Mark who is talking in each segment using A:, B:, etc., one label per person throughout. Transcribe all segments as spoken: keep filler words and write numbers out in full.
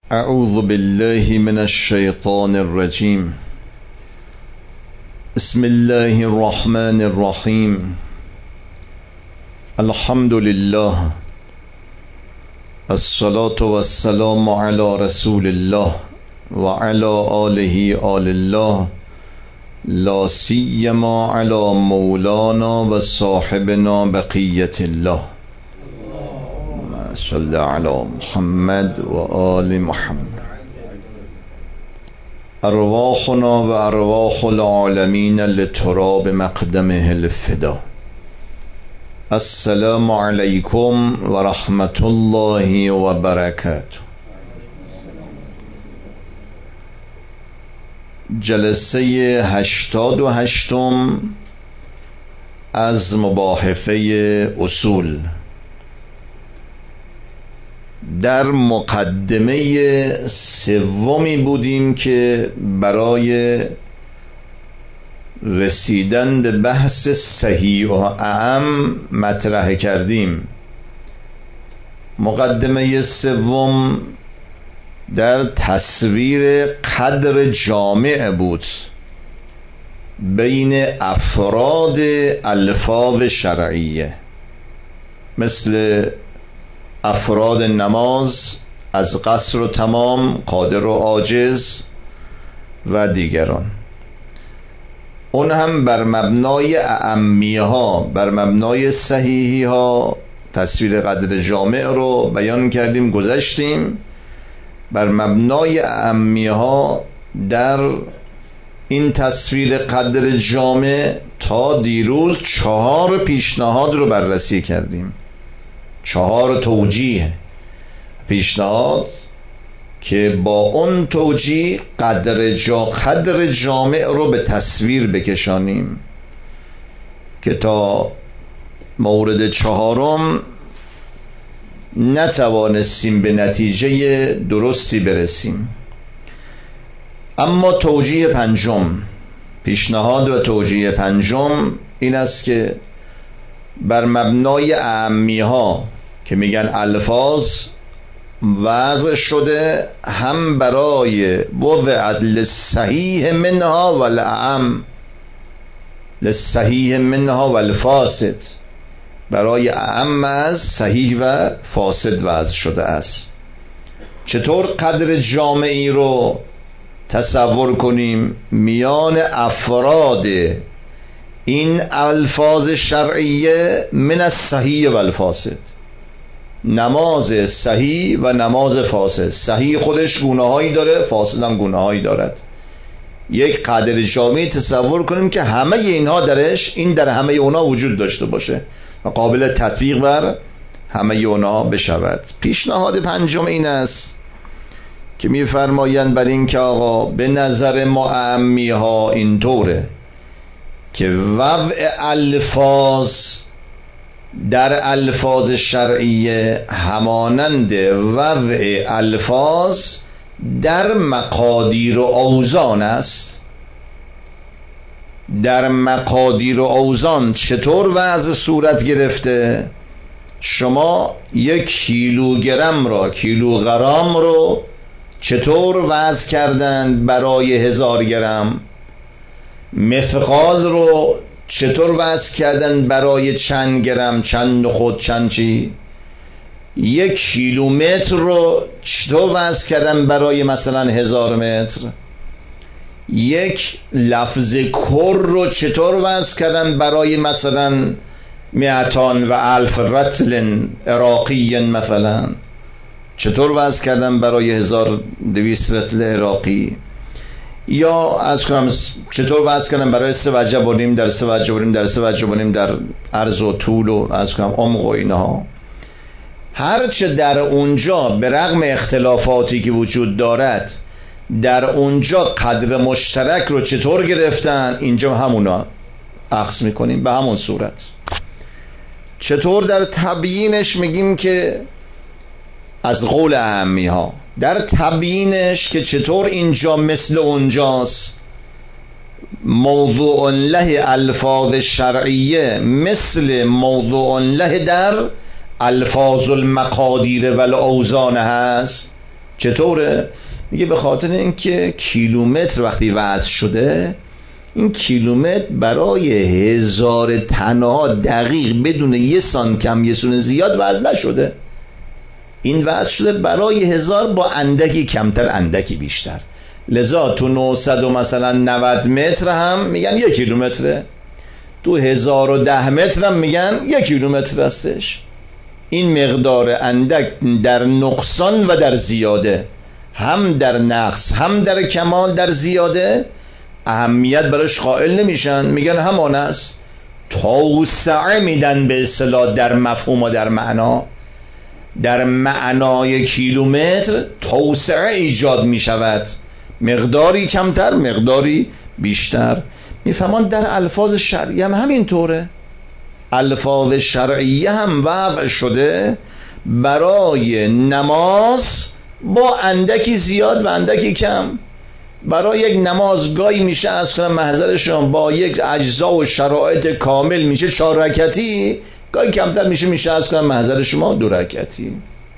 A: اعوذ بالله من الشیطان الرجیم. بسم الله الرحمن الرحیم. الحمد لله، الصلاة والسلام على رسول الله وعلى آله آل الله، لا سیما على مولانا و صاحبنا بقیت الله. صلی علی محمد و آل محمد. ارواحنا و ارواح العالمین لتراب مقدمه الفدا. السلام علیکم و رحمت الله و برکاته. جلسه هشتاد و هشتم از مباحثه اصول. در مقدمه سومی بودیم که برای رسیدن به بحث صحیح و اعم مطرح کردیم. مقدمه سوم در تصویر قدر جامع بود بین افراد الفاظ شرعیه، مثل افراد نماز از قصر و تمام، قادر و عاجز و دیگران. اون هم بر مبنای اعمیه ها، بر مبنای صحیحی ها تصویر قدر جامع رو بیان کردیم، گذشتیم. بر مبنای اعمیه ها در این تصویر قدر جامع تا دیروز چهار پیشنهاد رو بررسی کردیم، چهار توجیه پیشنهاد که با اون توجیه قدر جا قدر جامع رو به تصویر بکشانیم، که تا مورد چهارم نتوانستیم به نتیجه درستی برسیم. اما توجیه پنجم، پیشنهاد و توجیه پنجم این است که بر مبنای اعمیه ها که میگن الفاظ وضع شده، هم برای وضع للصحیح منها و الاعم، للصحیح منها و الفاسد، برای اعم از صحیح و فاسد وضع شده است. چطور قدر جامعی رو تصور کنیم میان افراد این الفاظ شرعیه من الصحیح و الفاسد؟ نماز صحیح و نماز فاسد. صحیح خودش گناهایی داره، فاسد هم گناهایی دارد. یک قدر جامعی تصور کنیم که همه اینها درش، این در همه اونا وجود داشته باشه و قابل تطبیق بر همه اونا بشود. پیشنهاد پنجم این است که میفرمایند بر این که آقا به نظر ما اعمی ها اینطوره که وضع الفاظ در الفاظ شرعیه همانند وضع الفاظ در مقادیر و اوزان است. در مقادیر و اوزان چطور وضع صورت گرفته؟ شما یک کیلوگرم را، کیلوگرم رو چطور وضع کردند برای هزار گرم؟ مثقال رو چطور وضع کردن برای چند گرم، چند خود، چند چی؟ یک کیلومتر رو چطور وضع کردن برای مثلا هزار متر؟ یک لفظ کر رو چطور وضع کردن برای مثلا میاتان و الف رتل عراقی؟ مثلا چطور وضع کردن برای هزار دویست رتل عراقی؟ یا از کنم چطور وضع کردن برای سه وجه بونیم در سه وجه بونیم در سه وجه بونیم در عرض و طول و از کنم عمق و اینها. هرچه در اونجا به رغم اختلافاتی که وجود دارد در اونجا قدر مشترک رو چطور گرفتن، اینجا همونا اخذ میکنیم به همون صورت. چطور در تبیینش میگیم که از قول اعمی ها، در تبیینش که چطور اینجا مثل اونجاست، موضوع له الفاظ شرعیه مثل موضوع له در الفاظ المقادیر و الاوزان هست. چطوره؟ میگه به خاطر اینکه کیلومتر وقتی وضع شده، این کیلومتر برای هزار تنها دقیق بدون یه سان کم یه سون زیاد وضع نشده، این وضع شده برای هزار با اندکی کمتر اندکی بیشتر. لذا تو نهصد و مثلا نود متر هم میگن یک کیلومتره، تو هزار و ده متر هم میگن یک کیلومتر هستش. این مقدار اندک در نقصان و در زیاده، هم در نقص هم در کمال در زیاده اهمیت براش قائل نمیشن، میگن همان است. توسعه میدن به اصطلاح در مفهوم و در معنا. در معنای کیلومتر توسعه ایجاد میشود، مقداری کمتر مقداری بیشتر. میفهمان در الفاظ شرعی هم همینطوره. الفاظ شرعیه هم وضع شده برای نماز با اندکی زیاد و اندکی کم. برای یک نماز گاهی میشه از کنم محضرشون با یک اجزا و شرایط کامل میشه چهار رکعتی، گاهی کمتر میشه میشه از کنم محضر شما دو رکعتی.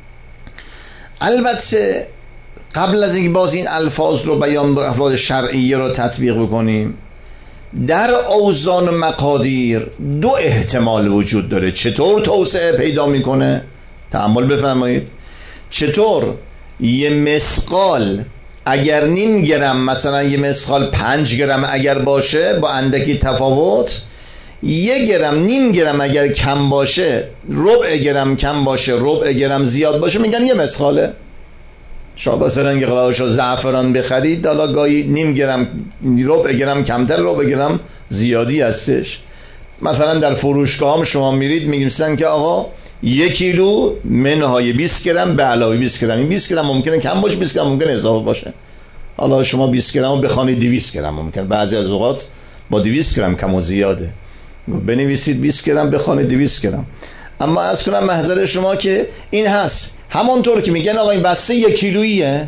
A: البته قبل از اینکه باز این الفاظ رو بیان به الفاظ شرعیه رو تطبیق بکنیم، در اوزان و مقادیر دو احتمال وجود داره. چطور توسعه پیدا میکنه؟ تأمل بفرمایید. چطور یه مسقال اگر نیم گرم، مثلا یه مسقال پنج گرم اگر باشه با اندکی تفاوت، یک گرم نیم گرم اگر کم باشه، ربع گرم کم باشه، ربع گرم زیاد باشه، میگن یه مسقاله. شما مثلا یه قلاشو زعفران بخرید، حالا گاهی نیم گرم ربع گرم کمتر، ربع گرم زیادی هستش. مثلا در فروشگاه هم شما میرید میگن که آقا یک کیلو منهای بیست گرم به علاوه بیست گرم. این بیست گرم ممکنه کم باشه، بیست گرم ممکنه اضافه باشه. حالا شما بیست گرم رو بخوانید دویست گرم، ممکنه بعضی از اوقات با دویست گرم کم و زیاده. بنویسید بیست گرم بخوانید دویست گرم. اما از کنم محضر شما که این هست، همونطور که میگن آقا این بسته یک کیلوییه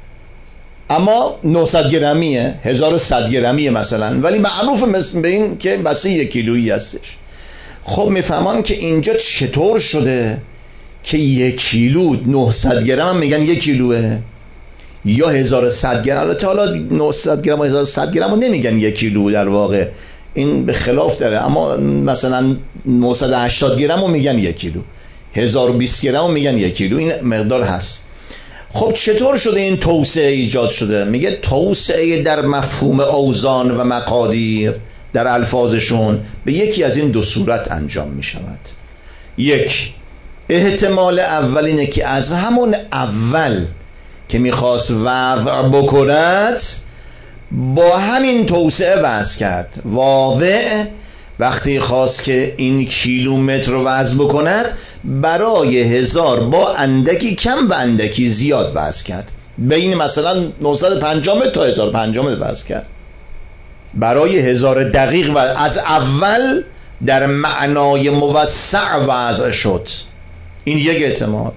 A: اما نهصد گرمیه، هزار و صد گرمیه مثلا، ولی معروف به این که بسته یک کیلویی هستش. خب میفهمان که اینجا چطور شده که یک کیلو نهصد گرم هم میگن یک کیلوه، یا هزار و صد گرم. البته حالا نهصد گرم و هزار و صد گرم رو نمیگن یک کیلو، در واقع این به خلاف داره. اما مثلا نهصد و هشتاد گرم رو میگن یک کیلو، هزار و بیست گرم رو میگن یک کیلو، این مقدار هست. خب چطور شده این توسعه ایجاد شده؟ میگه توسعه در مفهوم اوزان و مقادیر در الفاظشون به یکی از این دو صورت انجام می شود. یک، احتمال اول اینه که از همون اول که میخواست وضع بکند با همین توسعه وضع کرد. واضع وقتی خواست که این کیلومتر رو وضع بکند برای هزار با اندکی کم و اندکی زیاد وضع کرد. بین مثلا نهصد و پنجاه تا هزار و پنجاه وضع کرد. برای هزار دقیق و از اول در معنای موسع وضع شد. این یک احتمال.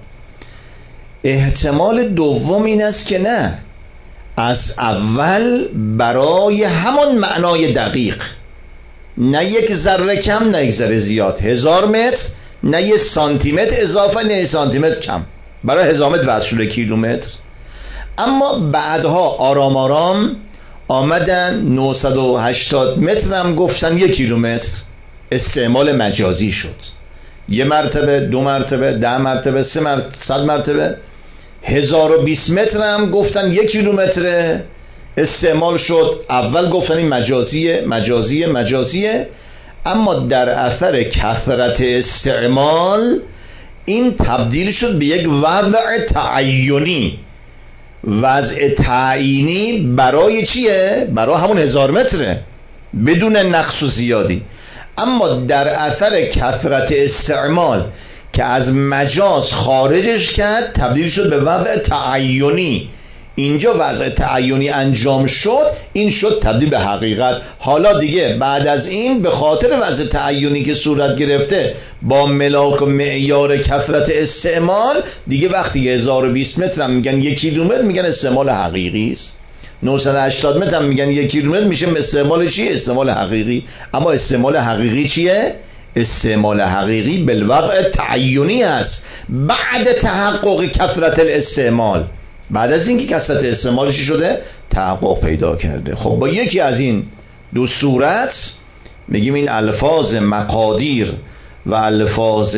A: احتمال دوم این است که نه، از اول برای همون معنای دقیق، نه یک ذره کم نه یک ذره زیاد، هزار متر نه یک سانتی متر اضافه نه یک سانتی متر کم، برای هزار متر وضع شده کیلومتر. اما بعدها آرام آرام آمدن نهصد و هشتاد متر هم گفتن یک کیلومتر، استعمال مجازی شد. یه مرتبه، دو مرتبه، ده مرتبه، سه مرتبه، صد مرتبه. هزار و بیست متر هم گفتن یک کیلومتر، استعمال شد. اول گفتن این مجازیه مجازیه مجازیه، اما در اثر کثرت استعمال این تبدیل شد به یک وضع تعینی. وضع تعیینی برای چیه؟ برای همون هزار متره بدون نقص و زیادی. اما در اثر کثرت استعمال که از مجاز خارجش کرد تبدیل شد به وضع تعینی. اینجا وضع تعینی انجام شد، این شد تبدیل به حقیقت. حالا دیگه بعد از این به خاطر وضع تعینی که صورت گرفته با ملاک و معیار کثرت استعمال، دیگه وقتی هزار و بیست متر هم میگن یک کیلومتر میگن استعمال حقیقی است. نهصد و هشتاد متر هم میگن یک کیلومتر میشه استعمال چیه؟ استعمال حقیقی. اما استعمال حقیقی چیه؟ استعمال حقیقی بالوضع تعینی است بعد تحقق کثرت الاستعمال. بعد از اینکه کثرت استعمالش شده تحقق پیدا کرده. خب با یکی از این دو صورت میگیم این الفاظ مقادیر و الفاظ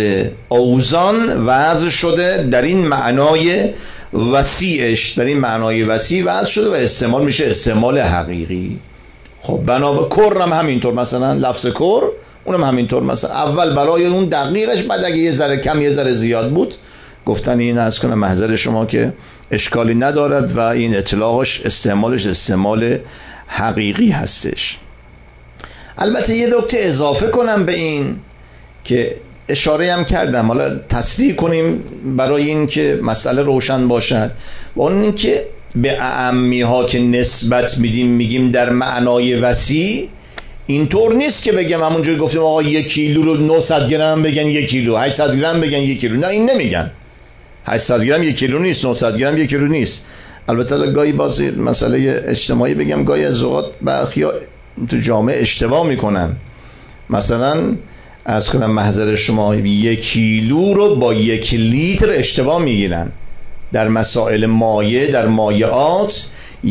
A: اوزان وضع شده در این معنای وسیعش، در این معنای وسیع وضع شده و استعمال میشه استعمال حقیقی. خب بنابر کر هم همینطور، مثلا لفظ کر اونم همینطور، مثلا اول برای اون دقیقش، بعد اگه یه ذره کم یه ذره زیاد بود گفتن این از کنه محضر شما که اشکالی ندارد و این اطلاقش استعمالش استعمال حقیقی هستش. البته یه نکته اضافه کنم به این که اشاره هم کردم، حالا تصدیق کنیم برای این که مسئله روشن باشد، و اون این که به اعمی ها که نسبت میدیم میگیم در معنای وسیع، اینطور نیست که بگم همونجوری گفتیم آقا یک کیلو رو نهصد گرم بگن یک کیلو، هشتصد گرم بگن یک کیلو. نه این نمیگن، هشتصد گرم یک کیلو نیست، نهصد گرم یک کیلو نیست. البته گاهی باز مسئله اجتماعی بگم، گاهی از اوقات برخیا تو جامعه اشتباه میکنن، مثلا از کنم محضر شما یک کیلو رو با یک لیتر اشتباه میگیرن. در مسائل مایع، در مایعات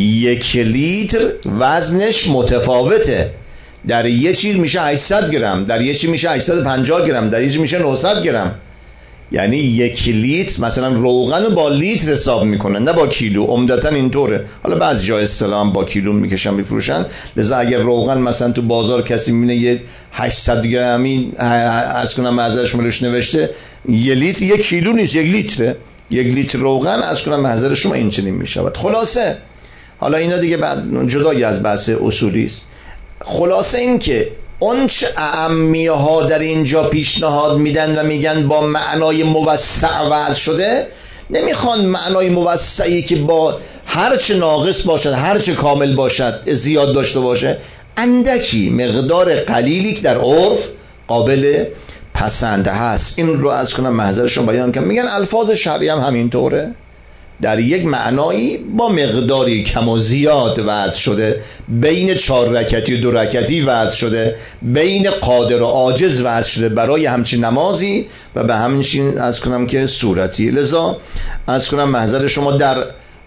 A: یک لیتر وزنش متفاوته، در یه چیز میشه هشتصد گرم، در یه چیز میشه هشتصد و پنجاه گرم، در یه چیز میشه نهصد گرم. یعنی یک لیتر مثلا روغن با لیتر حساب میکنن نه با کیلو، عمدتا اینطوره. حالا بعضی جا اصطلاحاً با کیلو میکشن میفروشن، لذا اگر روغن مثلا تو بازار کسی میبینه یه هشتصد گرمی از کنم معذرش ملوش نوشته یه لیتر، یک کیلو نیست، یک لیتره، یک لیتر روغن از کنم معذر شما این چنین میشود. خلاصه حالا اینا دیگه بعد جدایی از بحث اصولی است. خلاصه این که اون چه اعمیه ها در اینجا پیشنهاد میدن و میگن با معنای موسع وضع شده، نمیخوان معنای موسعی که با هر چه ناقص باشد هر چه کامل باشد زیاد داشته باشه، اندکی مقدار قلیلی که در عرف قابل پسند هست. این رو از کنم محضرشون بیان کنم. میگن الفاظ شرعی هم همینطوره، در یک معنایی با مقداری کم و زیاد وضع شده، بین چهار رکعتی و دو رکعتی وضع شده، بین قادر و عاجز وضع شده برای همچین نمازی و به همچین از کنم که صورتی. لذا از کنم محضر شما در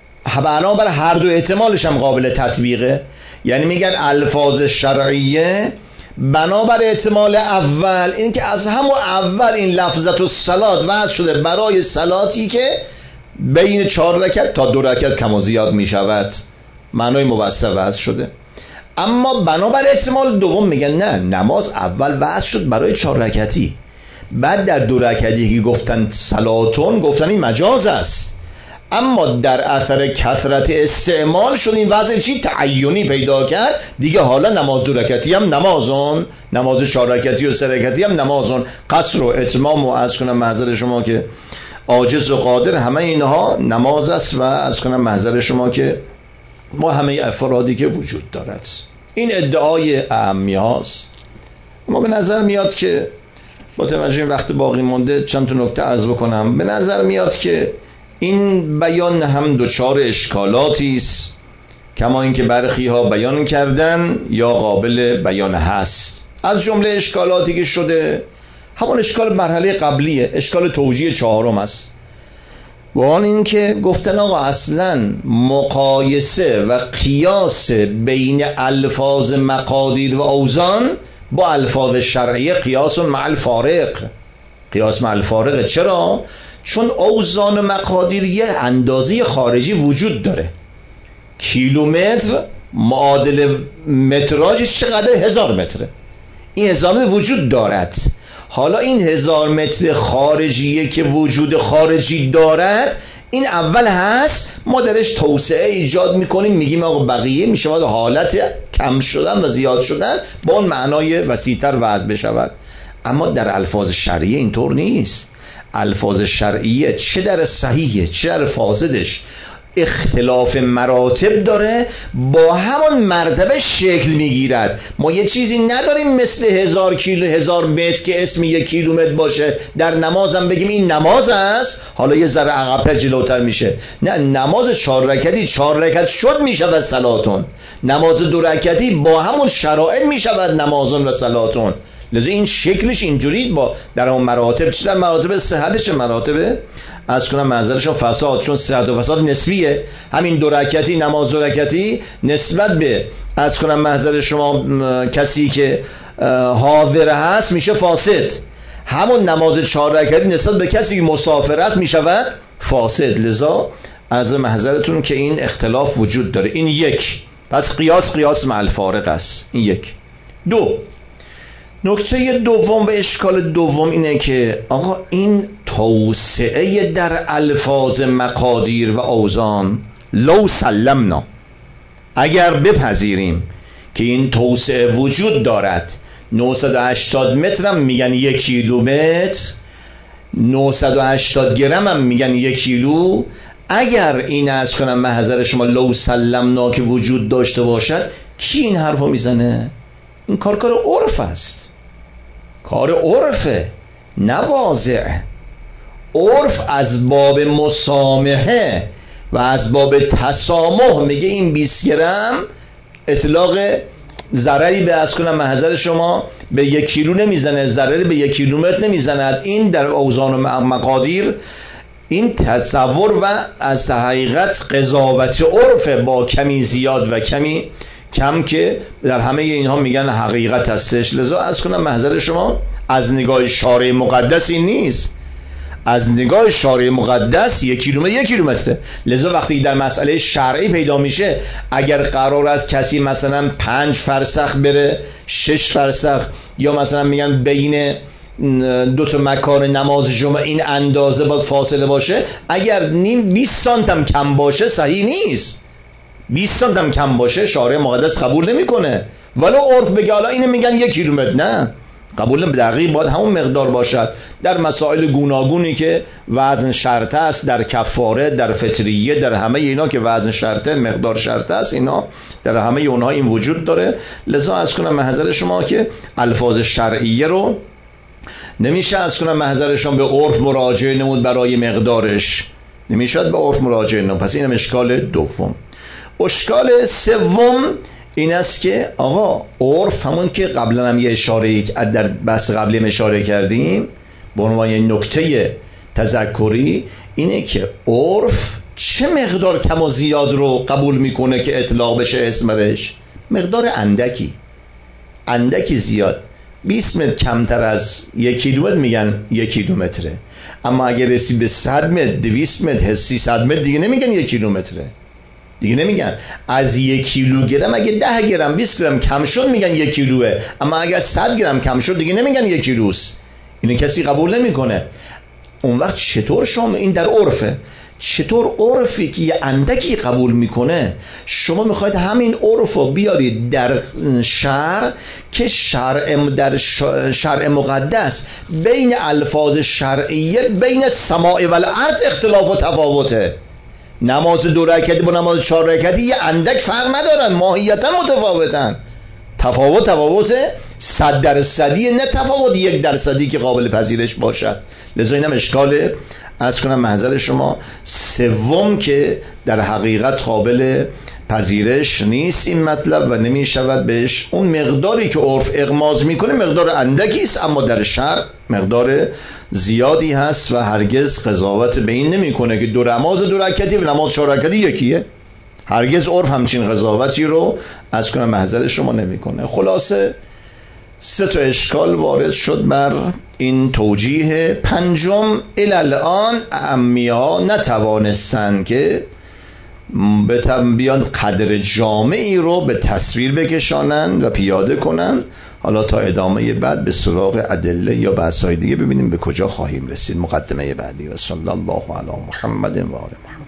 A: بنابر هر دو احتمالش هم قابل تطبیقه. یعنی میگن الفاظ شرعیه بنابر احتمال اول، این که از همون اول این لفظت و صلات وضع شده برای صلاتی که بین چهار رکعت تا دو رکعت کم و زیاد می شود، معنای موسع وضع شده. اما بنابر احتمال دوم میگن نه، نماز اول وضع شد برای چهار رکعتی، بعد در دو رکعتی که گفتن صلاتون گفتن این مجاز است، اما در اثر کثرت استعمال شد این وضع چی تعینی پیدا کرد دیگه. حالا نماز دو رکعتی هم نمازون، نماز چهار رکعتی و سه رکعتی هم نمازون، قصر و اتمام و از کنم محضر شما که عاجز و قادر همه اینها نماز است و از کنم محضر شما که ما همه افرادی که وجود دارد. این ادعای اعمی هاست. ما به نظر میاد که با توجه این وقت باقی مونده چند تا نکته عرض بکنم. به نظر میاد که این بیان هم دچار اشکالاتی است، کما اینکه برخی ها بیان کردن یا قابل بیان هست. از جمله اشکالاتی که شده همون اشکال مرحله قبلیه، اشکال توجیه چهارم است، و آن این که گفتن آقا اصلا مقایسه و قیاس بین الفاظ مقادیر و اوزان با الفاظ شرعیه قیاس مع الفارق، قیاس مع الفارق. چرا؟ چون اوزان مقادیر یه اندازه خارجی وجود داره. کیلومتر معادل متراژش چقدر؟ هزار متره. این هزار متر وجود دارد. حالا این هزار متر خارجیه که وجود خارجی دارد، این اول هست، ما درش توسعه ایجاد میکنیم، میگیم آقا بقیه میشه باید حالت کم شدن و زیاد شدن با اون معنای وسیع‌تر وضع بشود. اما در الفاظ شرعیه اینطور نیست. الفاظ شرعیه چه در صحیحه چه در فاسدش اختلاف مراتب داره، با همان مرتبه شکل میگیرد. ما یه چیزی نداریم مثل هزار کیلو هزار متر که اسم یک کیلومتر باشه در نمازم بگیم این نماز است، حالا یه ذره عقب‌تر جلوتر میشه. نه، نماز چهار رکعتی چهار رکعت شد میشود صلاتون، نماز دو رکعتی با همون شرایط میشود نمازون و صلاتون. لذا این شکلش اینجوری با در اون مراتب، چه در مراتب صحت چه مراتب از کنم معذرشون فساد، چون صحت و فساد نسبیه. همین دو رکعتی نماز دو رکعتی نسبت به از کنم معذر شما کسی که حاضر هست میشه فاسد، همون نماز چهار رکعتی نسبت به کسی که مسافر است میشود فاسد. لذا از محضرتون که این اختلاف وجود داره. این یک. پس قیاس قیاس مع الفارق است. این یک. دو، نکته دوم و اشکال دوم اینه که آقا این توسعه در الفاظ مقادیر و اوزان، لو سلمنا، اگر بپذیریم که این توسعه وجود دارد، نهصد و هشتاد متر هم میگن یک کیلومتر، نهصد و هشتاد گرم هم میگن یک کیلو، اگر این از کنم محضر شما لو سلمنا که وجود داشته باشد، کی این حرفو میزنه؟ این کار کار عرف است، کار عرفه، نه واضع. عرف از باب مسامحه و از باب تسامح میگه این بیست گرم اطلاق ضرری به از کنم محضر شما به یک کیلو نمیزنه، ضرری به یک کیلومتر نمیزند. این در اوزان و مقادیر این تصور و از حقیقت قضاوت عرف با کمی زیاد و کمی کم که در همه اینها میگن حقیقت هستش. لذا از کنم محضر شما از نگاه شارع مقدس این نیست، از نگاه شارع مقدس یک کیلومتر یک کیلومتره. لذا وقتی در مسئله شرعی پیدا میشه، اگر قرار است کسی مثلا پنج فرسخ بره، شش فرسخ، یا مثلا میگن بین دو تا مکان نماز جمعه این اندازه باید فاصله باشه، اگر نیم بیست سانت هم کم باشه صحیح نیست. بیست سانت هم کم باشه شارع مقدس قبول نمیکنه، ولو عرف بگه حالا اینو میگن یک کیلومتر، نه، قبول دقیق باید همون مقدار باشد. در مسائل گوناگونی که وزن شرط است، در کفاره، در فطریه، در همه اینا که وزن شرطه، مقدار شرط است، اینا در همه اونها این وجود داره. لذا از کنم محضر شما که الفاظ شرعیه رو نمیشه از کنم محضر شما به عرف مراجعه نمود برای مقدارش، نمیشد به عرف مراجعه نمود. پس اینم اشکال دوم. اشکال سوم این است که آقا عرف همون که قبلا هم یه اشاره در بحث قبلی اشاره کردیم به عنوان یه نکته تذکری، اینه که عرف چه مقدار کم و زیاد رو قبول میکنه که اطلاق بشه اسمش؟ مقدار اندکی، اندکی زیاد. بیست متر کمتر از یک کیلومتر میگن یک کیلومتره، اما اگر رسی به صد متر، دویست متر، سیصد متر دیگه نمیگن یک کیلومتره، دیگه نمیگن. از یک کیلوگرم اگه ده گرم بیست گرم کم شد میگن یک کیلوه، اما اگه صد گرم کم شد دیگه نمیگن یک کیلوست. اینو کسی قبول نمیکنه. اون وقت چطور شما این در عرفه، چطور عرفی که یه اندکی قبول میکنه شما میخواید همین عرفو بیارید در شرع که شرع در شرع مقدس بین الفاظ شرعیه بین السماء و الارض اختلاف و تفاوته. نماز دو رکعتی با نماز چهار رکعتی یه اندک فرق ندارن، ماهیتا متفاوتن. تفاوت تفاوت صد درصدی، نه تفاوت یک درصدی که قابل پذیرش باشد. لذا اینم اشکال از کنم محضر شما سوم که در حقیقت قابل پذیرش نیست این مطلب و نمی شود بهش اون مقداری که عرف اغماض میکنه مقدار اندکی است، اما در شرع مقدار زیادی هست و هرگز قضاوت به این نمیکنه که دو نماز دو رکعتی و نماز چهار رکعتی یکیه. هرگز عرف همچین قضاوتی رو از کنم محضر شما نمیکنه. خلاصه سه تا اشکال وارد شد بر این توجیه. پنجم، الان اعمیا نتوانستند که بیان قدر جامعی رو به تصویر بکشانند و پیاده کنند. حالا تا ادامه بعد به سراغ ادله یا بحث‌های دیگه ببینیم به کجا خواهیم رسید. مقدمه بعدی. و صلی الله علی محمد و آل محمد.